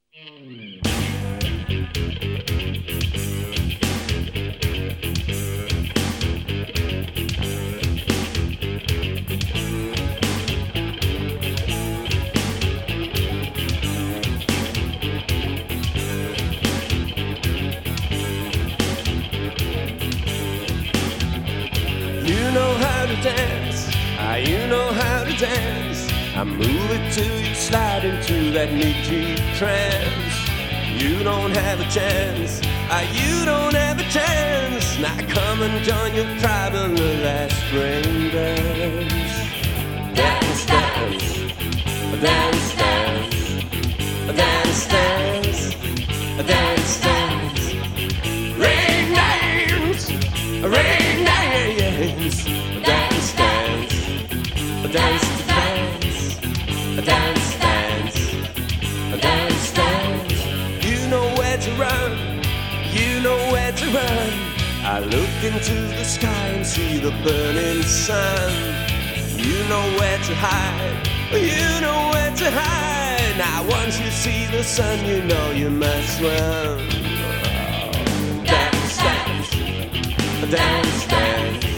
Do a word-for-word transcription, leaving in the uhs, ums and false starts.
You know how to dance, ah, you know how to dance. I move it till you slide into that midget trance. You don't have a chance, ah, you don't have a chance. Now come and join your tribe in the last spring dance. Dance, dance, dance, dance, dance, dance, dance, dance. Ring dance, ring dance, dance, dance, dance, dance, dance, dance, dance, dance. You know where to run, you know where to run. I look into the sky and see the burning sun. You know where to hide, you know where to hide. Now once you see the sun, you know you must run. Dance, dance, dance, dance.